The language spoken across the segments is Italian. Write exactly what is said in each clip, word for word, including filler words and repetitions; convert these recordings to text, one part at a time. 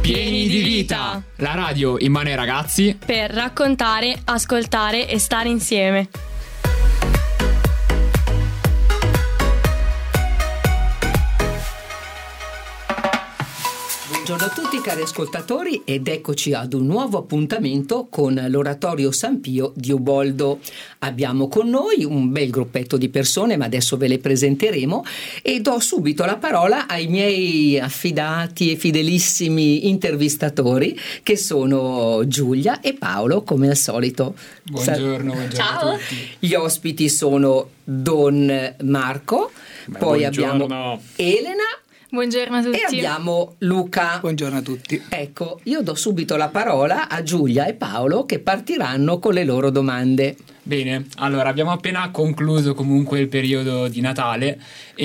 Pieni di vita! La radio in mano ai ragazzi per raccontare, ascoltare e stare insieme. Buongiorno a tutti cari ascoltatori ed eccoci ad un nuovo appuntamento con l'Oratorio San Pio di Uboldo. Abbiamo con noi un bel gruppetto di persone, ma adesso ve le presenteremo e do subito la parola ai miei affidati e fidelissimi intervistatori che sono Giulia e Paolo, come al solito. Buongiorno, buongiorno Ciao. a tutti. Gli ospiti sono Don Marco, Beh, poi buongiorno. abbiamo Elena Buongiorno a tutti. e abbiamo Luca. Buongiorno a tutti. Ecco, io do subito la parola a Giulia e Paolo che partiranno con le loro domande. Bene, allora abbiamo appena concluso comunque il periodo di Natale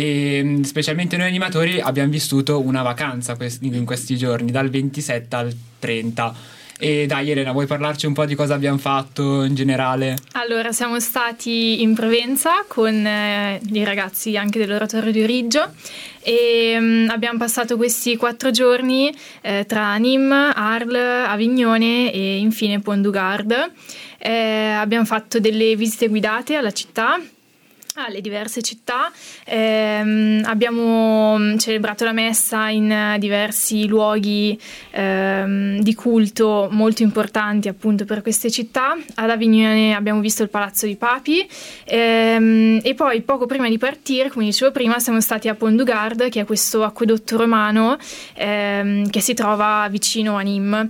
e specialmente noi animatori abbiamo vissuto una vacanza quest- in questi giorni, dal ventisette al trenta. E dai Elena, vuoi parlarci un po' di cosa abbiamo fatto in generale? Allora, siamo stati in Provenza con eh, i ragazzi anche dell'Oratorio di Riggio e um, abbiamo passato questi quattro giorni eh, tra Nîmes, Arles, Avignone e infine Pont du Gard. Eh, abbiamo fatto delle visite guidate alla città, alle diverse città, ehm, abbiamo celebrato la messa in diversi luoghi ehm, di culto molto importanti appunto per queste città. Ad Avignone abbiamo visto il Palazzo dei Papi ehm, e poi poco prima di partire, come dicevo prima, siamo stati a Pont du Gard, che è questo acquedotto romano ehm, che si trova vicino a Nîmes.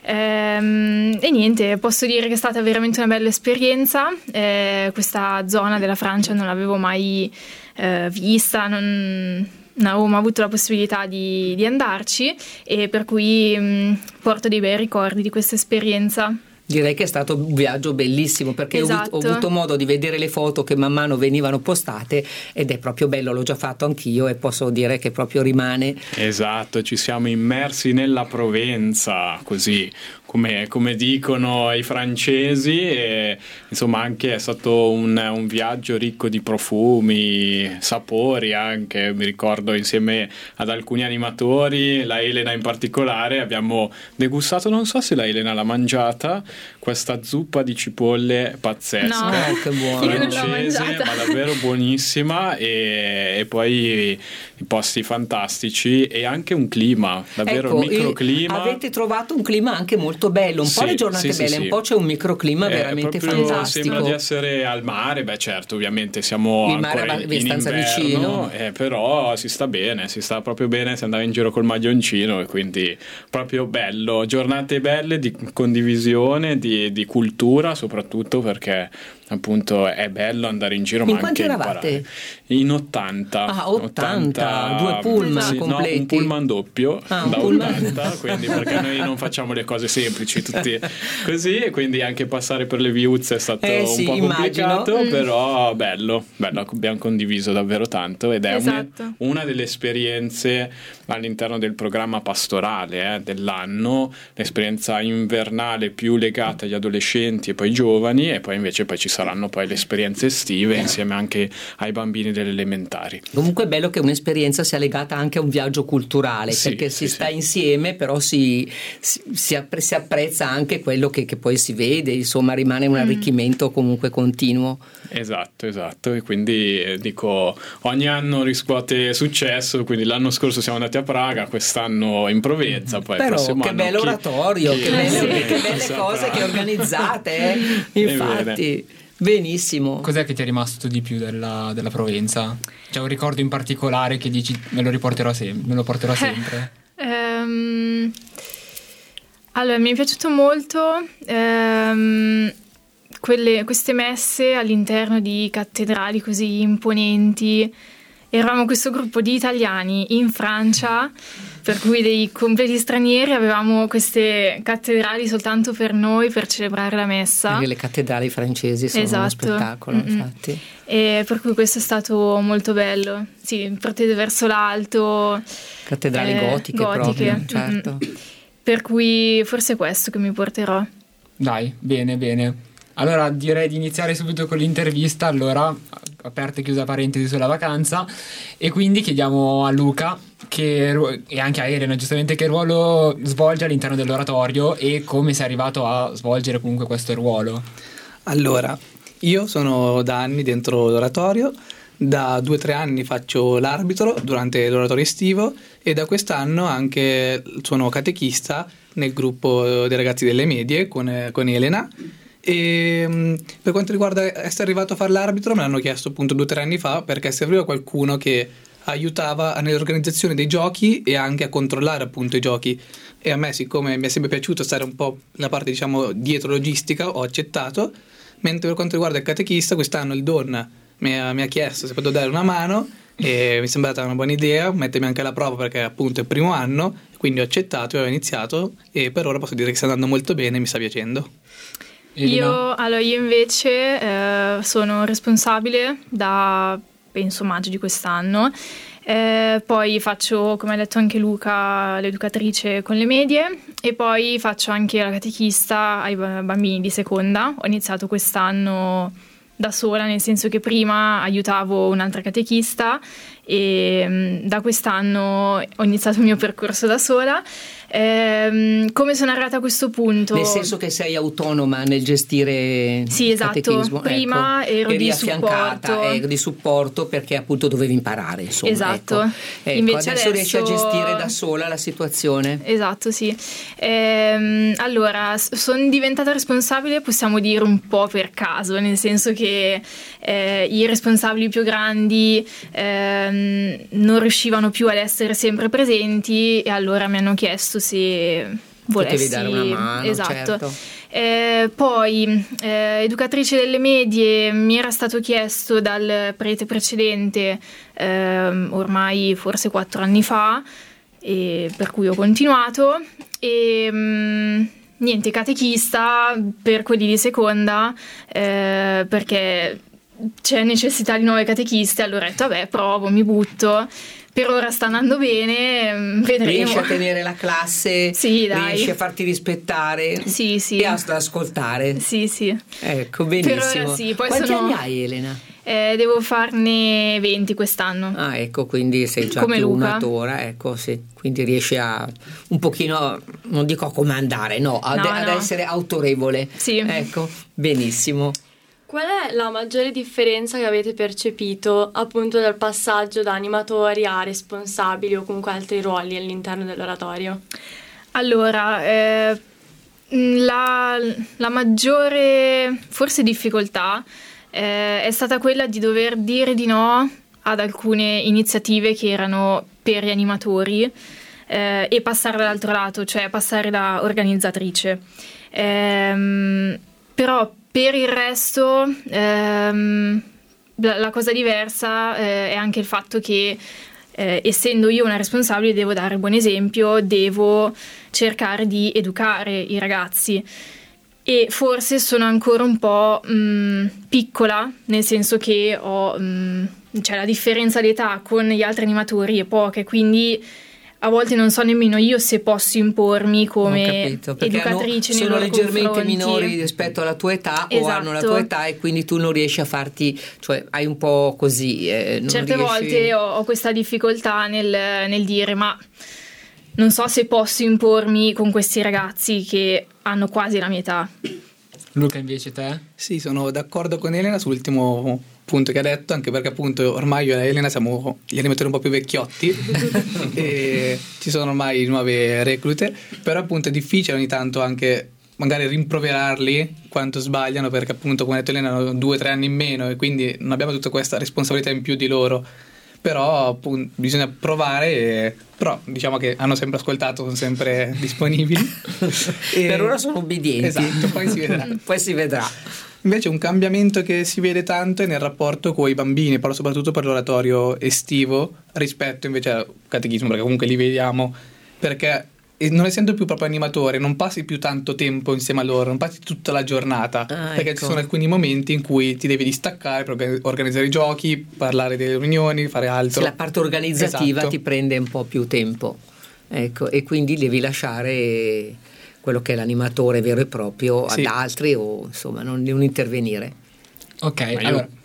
Ehm, e niente, posso dire che è stata veramente una bella esperienza. Eh, questa zona della Francia non l'avevo mai eh, vista, non, non avevo mai avuto la possibilità di, di andarci e per cui mh, porto dei bei ricordi di questa esperienza. Direi che è stato un viaggio bellissimo perché Esatto. ho, avuto, ho avuto modo di vedere le foto che man mano venivano postate ed è proprio bello, l'ho già fatto anch'io e posso dire che proprio rimane. Esatto, ci siamo immersi nella Provenza, così come, come dicono i francesi, e insomma anche è stato un, un viaggio ricco di profumi, sapori anche, mi ricordo insieme ad alcuni animatori, la Elena in particolare, abbiamo degustato, non so se la Elena l'ha mangiata, questa zuppa di cipolle pazzesca, No. Oh, che buono. Io non l'ho francese, mangiata. ma davvero buonissima, e, e poi i posti fantastici e anche un clima, davvero Ecco, un microclima. e avete trovato un clima anche molto bello, un Sì, po' le giornate sì, sì, belle, sì. un po' c'è un microclima Eh, veramente proprio fantastico. Sembra di essere al mare, beh certo, ovviamente siamo Il mare ancora è in abbastanza inverno, vicino. eh, però si sta bene, si sta proprio bene, si andava in giro col maglioncino e quindi proprio bello, giornate belle di condivisione, di, di cultura soprattutto, perché appunto è bello andare in giro In ma quanti anche eravate? imparare. In ottanta. Ah, ottanta, due pullman sì, completi. No, un pullman doppio Ah, un da pullman. ottanta, quindi perché noi non facciamo le cose semplici tutti così, e quindi anche passare per le viuzze è stato Eh, un sì, po' immagino. complicato, Mm. però bello, bello, abbiamo condiviso davvero tanto ed è Esatto. una, una delle esperienze all'interno del programma pastorale eh, dell'anno, l'esperienza invernale più legata agli adolescenti e poi giovani, e poi invece poi ci saranno poi le esperienze estive insieme anche ai bambini delle elementari. Comunque è bello che un'esperienza sia legata anche a un viaggio culturale, Sì, perché sì, si sta sì. insieme, però si, si, si appre- si apprezza anche quello che, che poi si vede, insomma rimane un arricchimento comunque continuo. Esatto, esatto, e quindi eh, dico, ogni anno riscuote successo, quindi l'anno scorso siamo andati a Praga, quest'anno in Provenza, poi il Però prossimo che anno bello chi- oratorio, chi- che belle, sì, che belle saprà. cose che organizzate, eh? Infatti, benissimo. Cos'è che ti è rimasto di più della, della Provenza? C'è un ricordo in particolare che dici me lo riporterò sempre, me lo porterò sempre? Ehm, allora, mi è piaciuto molto ehm, quelle, queste messe all'interno di cattedrali così imponenti. Eravamo questo gruppo di italiani in Francia, per cui dei completi stranieri, avevamo queste cattedrali soltanto per noi, per celebrare la messa. Perché le cattedrali francesi sono uno Esatto. spettacolo, Mm-mm. infatti. E per cui questo è stato molto bello. Sì, protese verso l'alto. Cattedrali eh, gotiche, gotiche. proprio, certo. Mm-mm. Per cui forse è questo che mi porterò. Dai, bene, bene. Allora direi di iniziare subito con l'intervista, allora aperta e chiusa parentesi sulla vacanza, e quindi chiediamo a Luca che, e anche a Elena giustamente, che ruolo svolge all'interno dell'oratorio e come sei arrivato a svolgere comunque questo ruolo. Allora, io sono da anni dentro l'oratorio, da due o tre anni faccio l'arbitro durante l'oratorio estivo e da quest'anno anche sono catechista nel gruppo dei ragazzi delle medie con, con Elena. E per quanto riguarda essere arrivato a fare l'arbitro, me l'hanno chiesto appunto due o tre anni fa, perché serviva qualcuno che aiutava nell'organizzazione dei giochi e anche a controllare appunto i giochi, e a me, siccome mi è sempre piaciuto stare un po' la parte diciamo dietro logistica, ho accettato. Mentre per quanto riguarda il catechista, quest'anno il Don mi ha, mi ha chiesto se potevo dare una mano e mi è sembrata una buona idea mettermi anche alla prova, perché appunto è il primo anno, quindi ho accettato e ho iniziato e per ora posso dire che sta andando molto bene e mi sta piacendo. Io, allora, io invece eh, sono responsabile da penso maggio di quest'anno, eh, poi faccio, come ha detto anche Luca, l'educatrice con le medie e poi faccio anche la catechista ai bambini di seconda. Ho iniziato quest'anno da sola, nel senso che prima aiutavo un'altra catechista e mh, da quest'anno ho iniziato il mio percorso da sola. Ehm, come sono arrivata a questo punto? Nel senso che sei autonoma nel gestire sì, il esatto. catechismo. Prima ecco, ero eri di affiancata, supporto. ero di supporto perché appunto dovevi imparare, insomma. Esatto. Ecco. Ecco, Invece adesso, adesso riesci a gestire da sola la situazione. Esatto, sì. Ehm, allora, sono diventata responsabile, possiamo dire un po' per caso, nel senso che eh, i responsabili più grandi ehm, non riuscivano più ad essere sempre presenti e allora mi hanno chiesto se volessi potevi dare una mano, esatto. certo. Eh, poi eh, educatrice delle medie mi era stato chiesto dal prete precedente eh, ormai forse quattro anni fa, e per cui ho continuato e mh, niente, catechista per quelli di seconda eh, perché c'è necessità di nuove catechiste, allora ho detto vabbè, provo, mi butto. Per ora sta andando bene, vedremo. Riesci a tenere la classe? Sì, dai. Riesci a farti rispettare? Sì, sì. E ad ascoltare? Sì, sì. Ecco, benissimo. Per ora sì. Poi Quanti sono... anni hai, Elena? Eh, devo farne venti quest'anno. Ah, ecco, quindi sei già come più Luca. matura, ecco, sì. Quindi riesci a un pochino, non dico a comandare, no, ad, no, ad no. essere autorevole. Sì. Ecco, benissimo. Qual è la maggiore differenza che avete percepito appunto dal passaggio da animatori a responsabili o comunque altri ruoli all'interno dell'oratorio? Allora, eh, la, la maggiore forse difficoltà eh, è stata quella di dover dire di no ad alcune iniziative che erano per gli animatori eh, e passare dall'altro lato, cioè passare da organizzatrice. Ehm, però per il resto ehm, la, la cosa diversa eh, è anche il fatto che eh, essendo io una responsabile devo dare buon esempio, devo cercare di educare i ragazzi e forse sono ancora un po' mh, piccola, nel senso che ho mh, cioè la differenza d'età con gli altri animatori è poca, quindi a volte non so nemmeno io se posso impormi come capito, perché educatrice hanno, nei sono loro leggermente confronti. minori rispetto alla tua età Esatto. o hanno la tua età e quindi tu non riesci a farti, cioè hai un po' così eh, non certe riesci... volte ho, ho questa difficoltà nel, nel dire ma non so se posso impormi con questi ragazzi che hanno quasi la mia età. Luca, invece te? Sì, sono d'accordo con Elena sull'ultimo punto che ha detto, anche perché appunto ormai io e Elena siamo gli animatori un po' più vecchiotti e ci sono ormai nuove reclute, però appunto è difficile ogni tanto anche magari rimproverarli quanto sbagliano, perché appunto come ha detto Elena hanno due o tre anni in meno e quindi non abbiamo tutta questa responsabilità in più di loro, però appunto bisogna provare e... però diciamo che hanno sempre ascoltato, sono sempre disponibili e... per ora sono obbedienti. Esatto, poi si vedrà. Poi si vedrà. Invece un cambiamento che si vede tanto è nel rapporto con i bambini, parlo soprattutto per l'oratorio estivo rispetto invece al catechismo, perché comunque li vediamo, perché non essendo più proprio animatore non passi più tanto tempo insieme a loro, non passi tutta la giornata, ah, perché ecco. ci sono alcuni momenti in cui ti devi distaccare per organizzare i giochi, parlare delle riunioni, fare altro. Sì, la parte organizzativa esatto. ti prende un po' più tempo, ecco, e quindi devi lasciare quello che è l'animatore vero e proprio sì. ad altri o insomma non, non intervenire. Ok, Ma io allora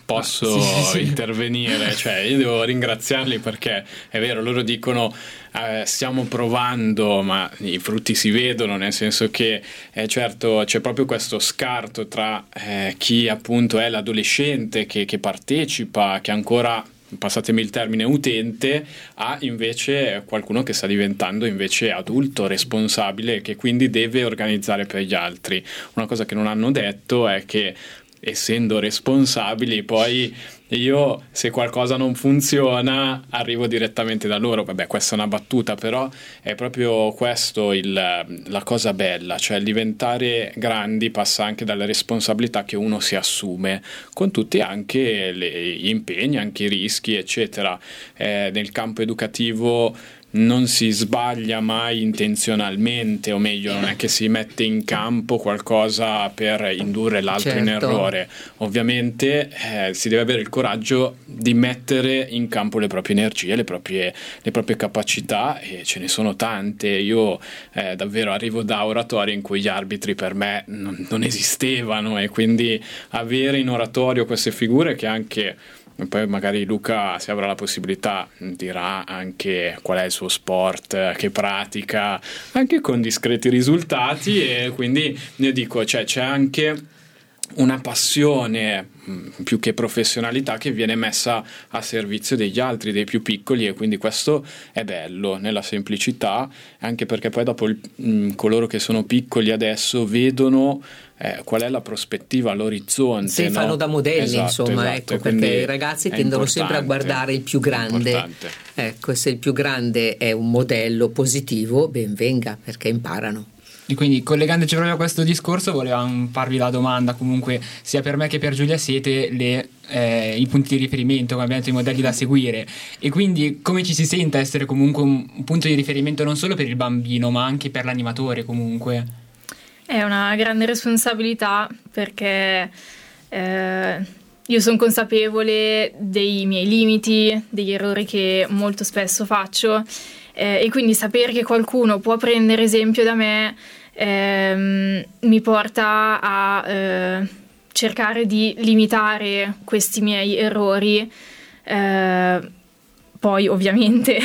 posso ah, sì, sì, sì. intervenire, cioè io devo ringraziarli perché è vero, loro dicono eh, stiamo provando, ma i frutti si vedono, nel senso che eh, certo c'è proprio questo scarto tra eh, chi appunto è l'adolescente che, che partecipa, che ancora, passatemi il termine, utente, a invece qualcuno che sta diventando invece adulto, responsabile, che quindi deve organizzare per gli altri. Una cosa che non hanno detto è che essendo responsabili, poi io se qualcosa non funziona arrivo direttamente da loro. Vabbè, questa è una battuta, però è proprio questo il, la cosa bella, cioè diventare grandi passa anche dalle responsabilità che uno si assume, con tutti anche le, gli impegni, anche i rischi, eccetera. Eh, nel campo educativo non si sbaglia mai intenzionalmente, o meglio, non è che si mette in campo qualcosa per indurre l'altro certo. in errore. Ovviamente eh, si deve avere il coraggio di mettere in campo le proprie energie, le proprie, le proprie capacità, e ce ne sono tante. Io eh, davvero arrivo da oratori in cui gli arbitri per me non, non esistevano, e quindi avere in oratorio queste figure che anche... E poi magari Luca, se avrà la possibilità, dirà anche qual è il suo sport che pratica, anche con discreti risultati, e quindi io dico, cioè, c'è anche una passione più che professionalità che viene messa a servizio degli altri, dei più piccoli, e quindi questo è bello nella semplicità, anche perché poi dopo il, mh, coloro che sono piccoli adesso vedono eh, qual è la prospettiva, l'orizzonte, si no? fanno da modelli, esatto, insomma, esatto, ecco, perché i ragazzi tendono sempre a guardare il più grande, ecco, se il più grande è un modello positivo, ben venga, perché imparano. E quindi, collegandoci proprio a questo discorso, volevamo farvi la domanda, comunque sia per me che per Giulia siete le, eh, i punti di riferimento, come abbiamo detto, i modelli da seguire, e quindi come ci si sente a essere comunque un, un punto di riferimento non solo per il bambino ma anche per l'animatore comunque? È una grande responsabilità, perché eh, io sono consapevole dei miei limiti, degli errori che molto spesso faccio, eh, e quindi sapere che qualcuno può prendere esempio da me ehm, mi porta a eh, cercare di limitare questi miei errori. Eh, poi ovviamente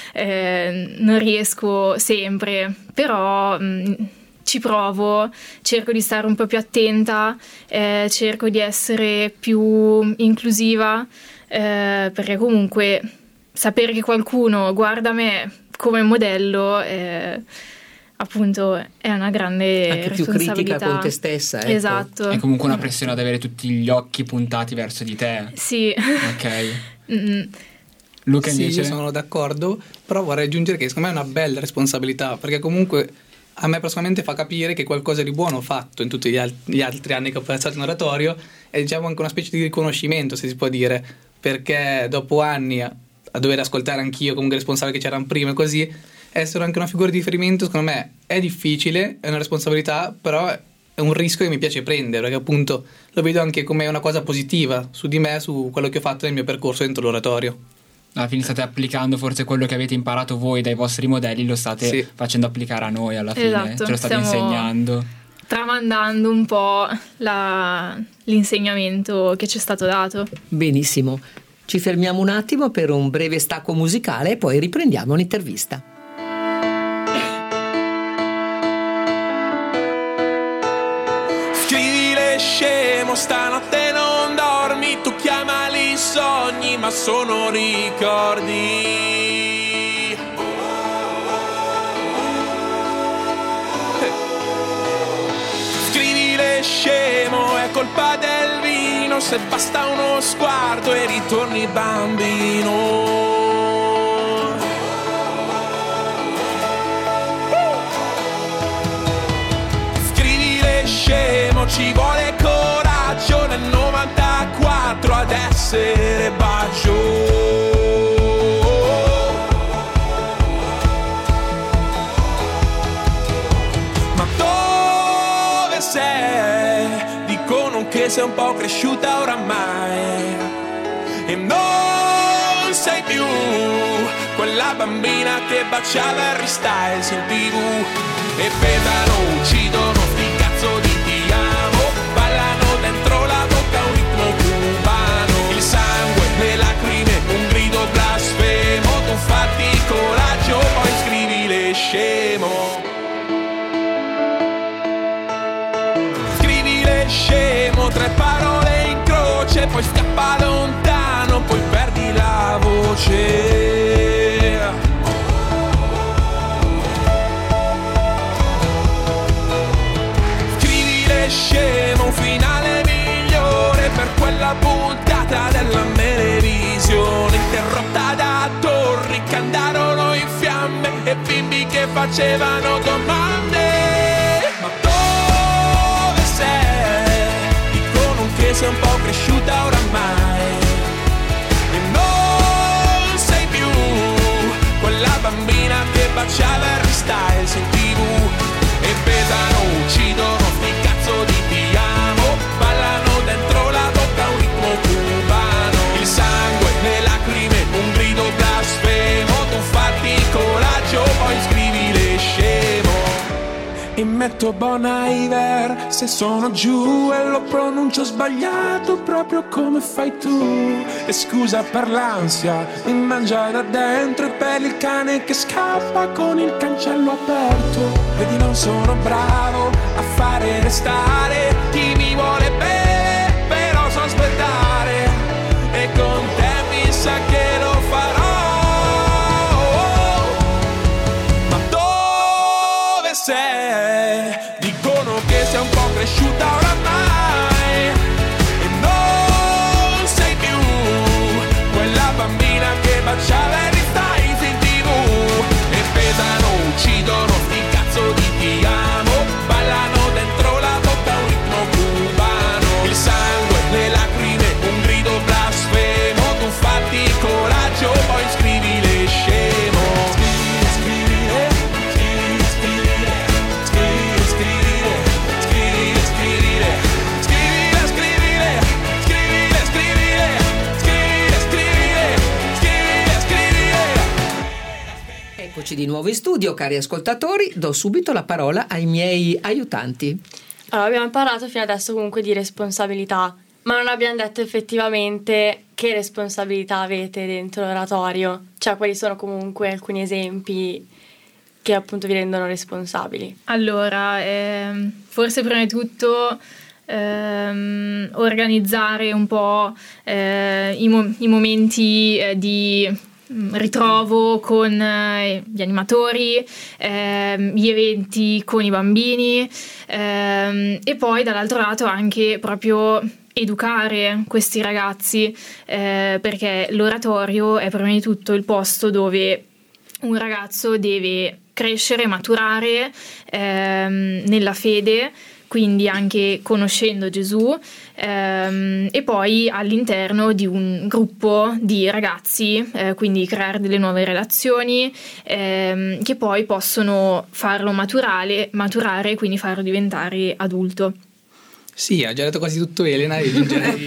eh, non riesco sempre, però mh, ci provo, cerco di stare un po' più attenta, eh, cerco di essere più inclusiva, eh, perché comunque sapere che qualcuno guarda me come modello eh, appunto è una grande anche responsabilità. Più critica con te stessa, ecco. Esatto. È comunque una pressione ad avere tutti gli occhi puntati verso di te. Sì. Ok. Mm. Luca sì, invece? Io sono d'accordo, però vorrei aggiungere che secondo me è una bella responsabilità, perché comunque a me personalmente fa capire che qualcosa di buono ho fatto in tutti gli, al- gli altri anni che ho passato in oratorio, e diciamo anche una specie di riconoscimento, se si può dire, perché dopo anni a, a dover ascoltare anch'io comunque responsabili che c'erano prima e così, essere anche una figura di riferimento secondo me è difficile, è una responsabilità, però è un rischio che mi piace prendere, perché appunto lo vedo anche come una cosa positiva su di me, su quello che ho fatto nel mio percorso dentro l'oratorio. Alla fine state applicando forse quello che avete imparato voi dai vostri modelli, lo state sì. facendo applicare a noi alla fine, esatto, ce lo state insegnando, tramandando un po' la, l'insegnamento che ci è stato dato. Benissimo, ci fermiamo un attimo per un breve stacco musicale e poi riprendiamo l'intervista. Scrivile scemo, stanotte non dormi, tu chiamali sogni ma sono ricordi. Scrivile scemo, è colpa del vino, se basta uno sguardo e ritorni bambino. Ci vuole coraggio nel novantaquattro ad essere bacio. Ma dove sei? Dicono che sei un po' cresciuta oramai e non sei più quella bambina che baciava Harry Styles in tv. E petano, uccidono, sti cazzo di dentro la bocca un ritmo cubano. poi scappa lontano, poi perdi la voce. Scrivile scemo, un finale migliore per quella puntata della Melevisione, interrotta da torri che andarono in fiamme e bimbi che facevano domande. Ma dove sei? Dicono che sei un po' cresciuta oramai e non sei più quella bambina che baciava Harry Styles in tivù. E pesano, uccidono, sti cazzo di ti amo, ballano dentro la bocca un ritmo cubano. Il sangue, le lacrime, un grido blasfemo, tu fatti coraggio, poi scrivile scemo. E metto Bon Iver se sono giù e lo pronuncio sbagliato proprio come fai tu. E scusa per l'ansia, mi mangia da dentro e per il cane che scappa con il cancello aperto. Vedi non sono bravo a fare restare chi mi vuole bene, però so aspettare e con te mi sa che lo farò. Ma dove sei? Dicono che sei un po' cresciuta oramai e non sei più quella bambina che baciava Harry Styles in tivù. E pesano, uccidono, sti cazzo di ti amo, ballano dentro la bocca un ritmo cubano. Il sangue, le lacrime, un grido blasfemo, tu fatti coraggio, poi scrivile scemo. Scrivile, scrivile, scrivile, scrivile, scrivile, scrivile, scrivile, scrivile, scrivile, scrivile, scrivile, scrivile, scrivile, scrivile. Eccoci di nuovo in studio, cari ascoltatori. Do subito la parola ai miei aiutanti. Allora, abbiamo parlato fino adesso comunque di responsabilità, ma non abbiamo detto effettivamente che responsabilità avete dentro l'oratorio, cioè quali sono comunque alcuni esempi che appunto vi rendono responsabili. Allora, ehm, forse prima di tutto ehm, organizzare un po' eh, i, mo- i momenti eh, di ritrovo con eh, gli animatori, ehm, gli eventi con i bambini, ehm, e poi dall'altro lato anche proprio educare questi ragazzi, eh, perché l'oratorio è prima di tutto il posto dove un ragazzo deve crescere, maturare ehm, nella fede, quindi anche conoscendo Gesù, ehm, e poi all'interno di un gruppo di ragazzi, eh, quindi creare delle nuove relazioni ehm, che poi possono farlo maturare, maturare, quindi farlo diventare adulto. Sì, ha già detto quasi tutto Elena, io aggiungerei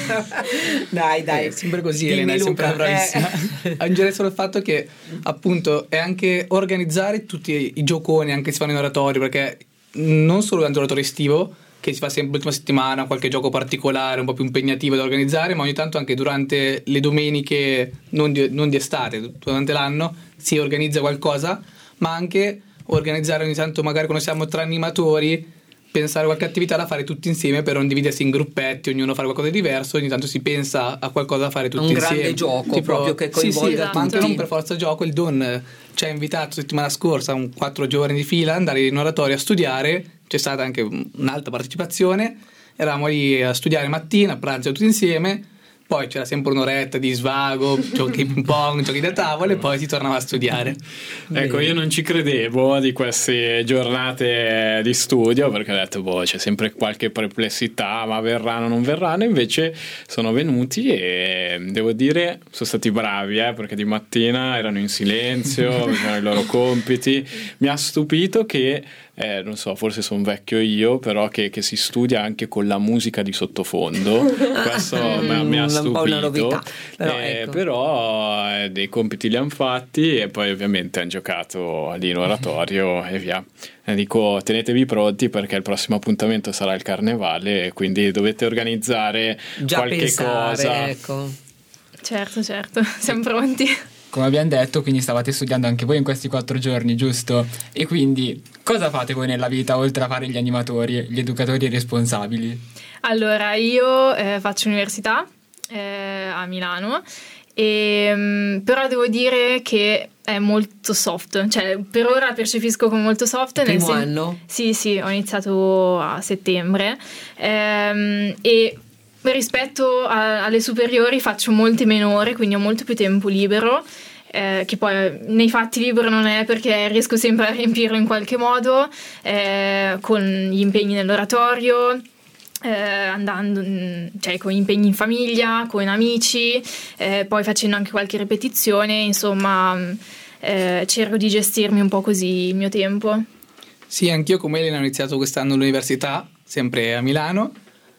Dai, dai. È sempre così. Dimmi, Elena è sempre Luca. bravissima. Eh. Aggiungerei solo il fatto che appunto è anche organizzare tutti i gioconi anche che si fanno in oratorio, perché non solo durante l'oratorio estivo, che si fa sempre l'ultima settimana, qualche gioco particolare un po' più impegnativo da organizzare, ma ogni tanto anche durante le domeniche non di, non di estate, durante l'anno si organizza qualcosa, ma anche organizzare ogni tanto, magari quando siamo tra animatori, pensare qualche attività da fare tutti insieme per non dividersi in gruppetti, ognuno fare qualcosa di diverso, ogni tanto si pensa a qualcosa da fare tutti un insieme. Un grande gioco, tipo, proprio che coinvolga sì, sì, tutti. ma anche non per forza gioco. Il Don ci ha invitato settimana scorsa, un quattro giorni di fila, ad andare in oratorio a studiare. C'è stata anche un'alta partecipazione, eravamo lì a studiare mattina, a pranzo tutti insieme, poi c'era sempre un'oretta di svago, giochi ping pong, giochi da tavola e poi si tornava a studiare. Ecco, io non ci credevo di queste giornate di studio, perché ho detto boh, c'è sempre qualche perplessità, ma verranno o non verranno. Invece sono venuti e devo dire sono stati bravi, eh, perché di mattina erano in silenzio, avevano i loro compiti. Mi ha stupito che Eh, non so, forse sono vecchio io, però che, che si studia anche con la musica di sottofondo. Questo mm, mi ha un stupito. po' una novità. Però, eh, ecco. però eh, dei compiti li hanno fatti e poi ovviamente hanno giocato lì in oratorio e via. E dico, tenetevi pronti perché il prossimo appuntamento sarà il carnevale e quindi dovete organizzare Già qualche pensare, cosa. Ecco. Certo, certo, siamo pronti. Come abbiamo detto, quindi stavate studiando anche voi in questi quattro giorni, giusto? E quindi cosa fate voi nella vita oltre a fare gli animatori, gli educatori responsabili? Allora, io eh, faccio università, eh, a Milano. E, però devo dire che è molto soft, cioè per ora la percepisco come molto soft. Il primo sen- anno? Sì, sì, ho iniziato a settembre ehm, e rispetto a- alle superiori faccio molte meno ore, quindi ho molto più tempo libero, eh, che poi nei fatti libero non è, perché riesco sempre a riempirlo in qualche modo, eh, con gli impegni nell'oratorio, Eh, andando, cioè con impegni in famiglia, con amici, eh, poi facendo anche qualche ripetizione, insomma, eh, cerco di gestirmi un po' così il mio tempo. Sì, anch'io come Elena ho iniziato quest'anno all'università, sempre a Milano,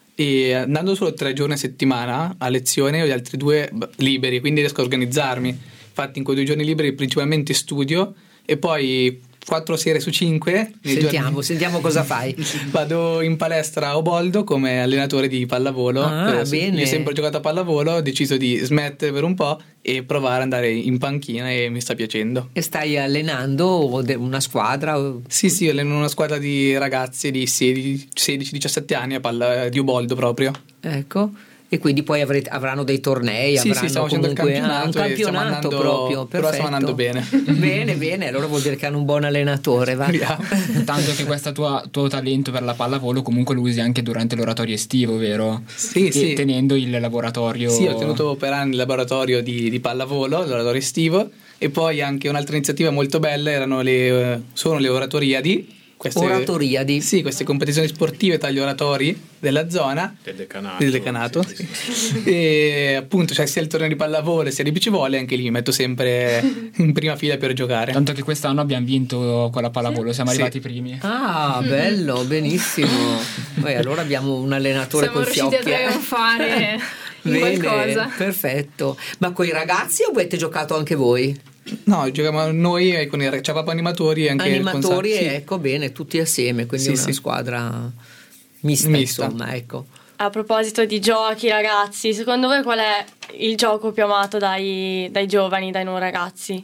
e andando solo tre giorni a settimana a lezione, ho gli altri due beh, liberi, quindi riesco a organizzarmi. Infatti in quei due giorni liberi principalmente studio, e poi quattro sere su cinque Sentiamo, giorni, sentiamo cosa fai. vado in palestra a Uboldo come allenatore di pallavolo. Ah, Per- bene. Io ho sempre giocato a pallavolo, ho deciso di smettere per un po' e provare ad andare in panchina, e mi sta piacendo. E stai allenando de- una squadra? o- Sì, sì, alleno una squadra di ragazzi di sedici diciassette anni a palla di Uboldo proprio. Ecco. E quindi poi avrete, avranno dei tornei, Sì, avranno sì, stiamo facendo il comunque ah, un campionato e stiamo campionato andando- proprio, però stiamo andando bene. bene, bene, allora vuol dire che hanno un buon allenatore, va? Speriamo. Tanto che questo tuo, tuo talento per la pallavolo comunque lo usi anche durante l'oratorio estivo, vero? Sì, E sì. tenendo il laboratorio. Sì, ho tenuto per anni il laboratorio di, di pallavolo, il laboratorio estivo, e poi anche un'altra iniziativa molto bella erano le, eh, sono le oratoriadi. Queste, Oratoriadi. Sì, queste competizioni sportive tra gli oratori della zona Del decanato. del decanato, Sì, sì. E appunto c'è sia il torneo di pallavolo sia di beach volley, anche lì mi metto sempre in prima fila per giocare. Tanto che quest'anno abbiamo vinto con la pallavolo, siamo Sì. arrivati primi. Ah, bello, benissimo. Poi allora abbiamo un allenatore Siamo col riusciti a fiocchi. eh. trionfare in Bene, qualcosa. perfetto. Ma con i ragazzi o avete giocato anche voi? No, giochiamo noi e con i c'è proprio animatori e anche Animatori, con- sì. ecco, bene, tutti assieme, quindi Sì, una sì. squadra mista, Mista. insomma, ecco. A proposito di giochi, ragazzi, secondo voi qual è il gioco più amato dai, dai giovani, dai non ragazzi?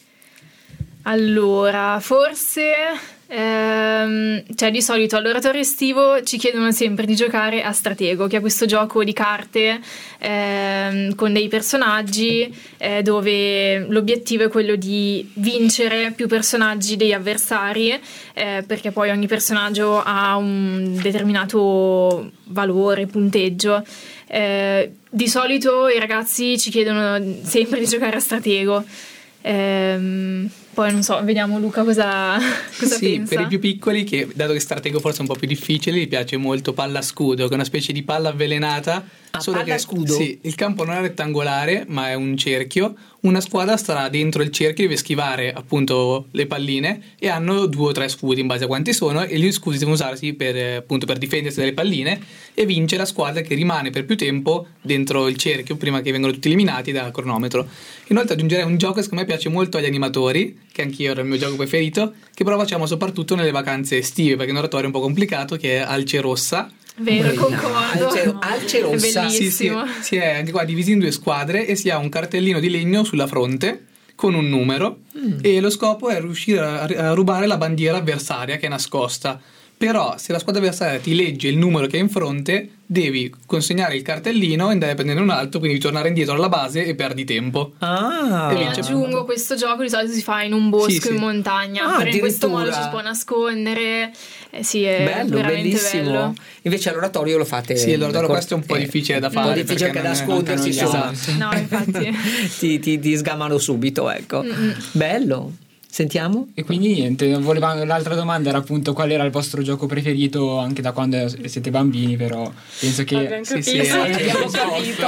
Allora, forse, ehm, cioè di solito all'oratorio estivo ci chiedono sempre di giocare a Stratego, che è questo gioco di carte ehm, con dei personaggi, eh, dove l'obiettivo è quello di vincere più personaggi degli avversari, eh, perché poi ogni personaggio ha un determinato valore, punteggio. Eh, di solito i ragazzi ci chiedono sempre di giocare a Stratego. Ehm, poi non so, vediamo Luca cosa, cosa sì, pensa. per i più piccoli, che dato che Stratego forse è un po' più difficile, gli piace molto palla scudo, che è una specie di palla avvelenata. Ah, solo palla che scudo? Sì, il campo non è rettangolare, ma è un cerchio. Una squadra starà dentro il cerchio, deve schivare appunto le palline, e hanno due o tre scudi in base a quanti sono, e gli scudi devono usarsi per, eh, appunto, per difendersi dalle palline, e vince la squadra che rimane per più tempo dentro il cerchio prima che vengano tutti eliminati dal cronometro. Inoltre aggiungerei un gioco che secondo me piace molto agli animatori, che anch'io era il mio gioco preferito, che però facciamo soprattutto nelle vacanze estive, perché è un oratorio un po' complicato, che è Alce Rossa. Vero, No, concordo. Alce- Alce È Rossa. Sì, sì, bellissimo. si è anche qua divisi in due squadre, e si ha un cartellino di legno sulla fronte con un numero, Mm. e lo scopo è riuscire a, a rubare la bandiera avversaria che è nascosta. Però se la squadra avversaria ti legge il numero che è in fronte, devi consegnare il cartellino e andare a prendere un altro, quindi tornare indietro alla base e perdi tempo. Ah, E Mi vince. aggiungo, questo gioco di solito si fa in un bosco, Sì, sì. in montagna, Ah, però in questo modo addirittura. ci si può nascondere. Eh, sì, è bello, veramente bellissimo. bello. Invece all'oratorio lo fate. Sì, l'oratorio cor- questo è un po' eh, difficile da Un po' fare, difficile perché anche da non è- nascondersi, anche noi, insomma. No, infatti. ti, ti, ti sgamano subito, ecco. Mm-mm. Bello. Sentiamo? E quindi niente, voleva- l'altra domanda era appunto qual era il vostro gioco preferito anche da quando siete bambini, però penso che Abbiamo Sì, capito. sì, eh. Abbiamo capito.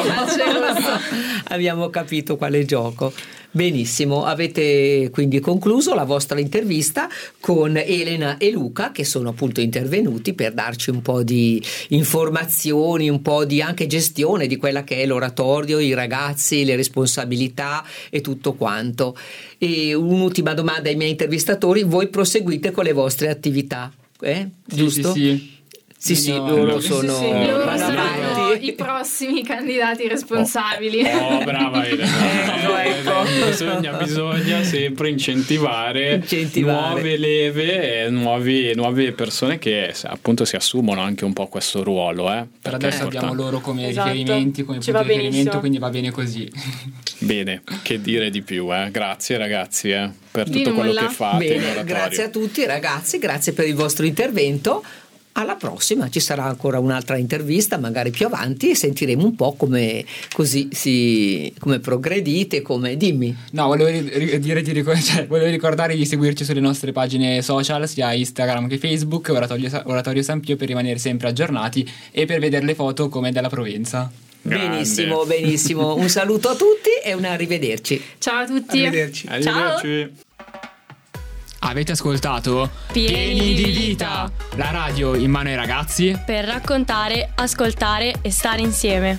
Abbiamo capito quale gioco. Benissimo, avete quindi concluso la vostra intervista con Elena e Luca, che sono appunto intervenuti per darci un po' di informazioni, un po' di anche gestione di quella che è l'oratorio, i ragazzi, le responsabilità e tutto quanto. E un'ultima domanda ai miei intervistatori: voi proseguite con le vostre attività, eh? Sì, Giusto? sì, sì. Sì, sì, No, loro no, sono sì, sì, loro vanno saranno avanti. i prossimi candidati responsabili. Oh, oh brava Elena. Ecco, ecco. Bisogna, bisogna sempre incentivare, Incentivare. nuove leve e nuovi, nuove persone che appunto si assumono anche un po' questo ruolo. Eh, Per perché adesso è abbiamo importante. loro come Esatto. riferimenti, come Ci punto va di riferimento, benissimo. quindi va bene così. Bene, che dire di più, eh? Grazie ragazzi eh, per Di tutto quello nulla. che fate in Bene, oratorio. grazie a tutti ragazzi, grazie per il vostro intervento. Alla prossima, ci sarà ancora un'altra intervista, magari più avanti, e sentiremo un po' come così si come progredite, come dimmi. No, volevo ri- dire di ricor- cioè, volevo ricordare di seguirci sulle nostre pagine social, sia Instagram che Facebook, Oratorio, Sa- Oratorio San Pio, per rimanere sempre aggiornati e per vedere le foto come della Provenza. Grande. Benissimo, benissimo. Un saluto a tutti e un arrivederci. Ciao a tutti. Arrivederci. Arrivederci. Avete ascoltato Pieni di vita, la radio in mano ai ragazzi. per raccontare, ascoltare e stare insieme.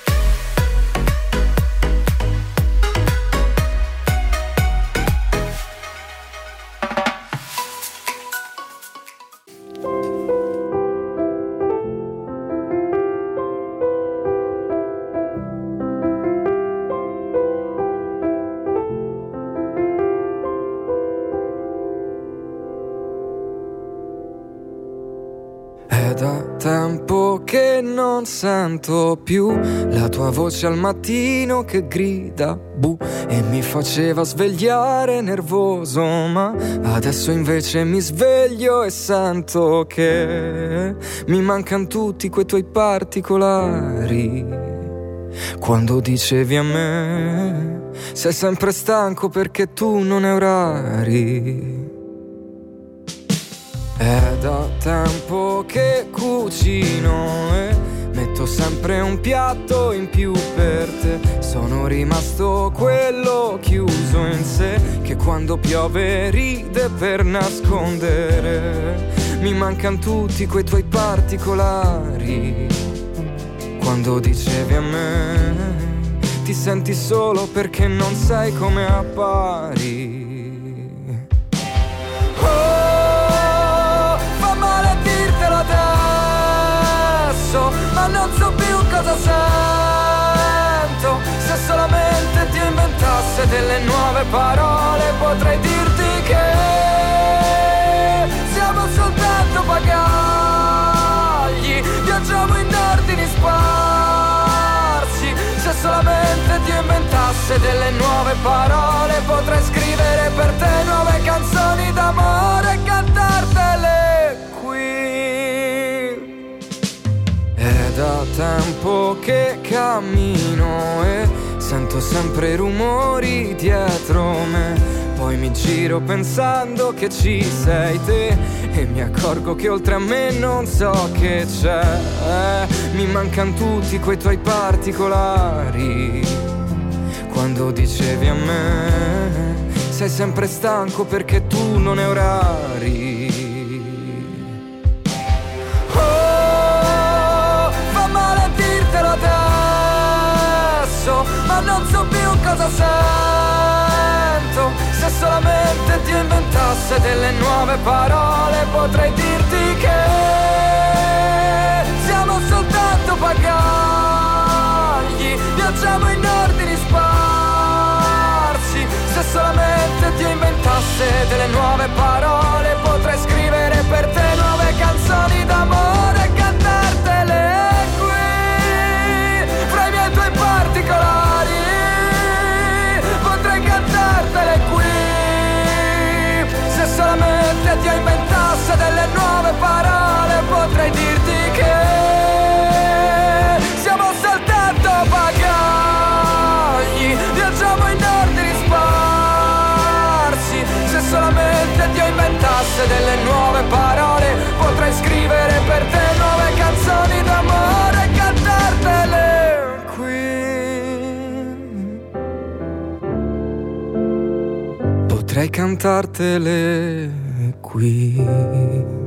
È da tempo che non sento più la tua voce al mattino che grida bu e mi faceva svegliare nervoso, ma adesso invece mi sveglio e sento che mi mancano tutti quei tuoi particolari. Quando dicevi a me sei sempre stanco perché tu non hai orari. È da tempo che cucino e metto sempre un piatto in più per te. Sono rimasto quello chiuso in sé che quando piove ride per nascondere. Mi mancano tutti quei tuoi particolari. Quando dicevi a me ti senti solo perché non sai come appari. Ma non so più cosa sento. Se solamente ti inventasse delle nuove parole potrei dirti che siamo soltanto bagagli, viaggiamo in ordini sparsi. Se solamente ti inventasse delle nuove parole potrei scrivere per te nuove canzoni d'amore e cantartele qui. È da tempo che cammino e sento sempre i rumori dietro me. Poi mi giro pensando che ci sei te e mi accorgo che oltre a me non so che c'è. Mi mancano tutti quei tuoi particolari. Quando dicevi a me sei sempre stanco perché tu non hai orari. Ma non so più cosa sento. Se solamente ti inventasse delle nuove parole potrei dirti che siamo soltanto bagagli, viaggiamo in ordini sparsi. Se solamente ti inventasse delle nuove parole potrei scrivere per te nuove canzoni d'amore e cantartele particolari. Potrei cantartele qui. Se solamente ti inventasse delle nuove parole potrei dirti che siamo soltanto bagagli, viaggiamo in ordini sparsi. Se solamente ti inventasse delle nuove parole potrei scrivere per te nuove canzoni d'amore e cantartele. Potrei cantartele qui.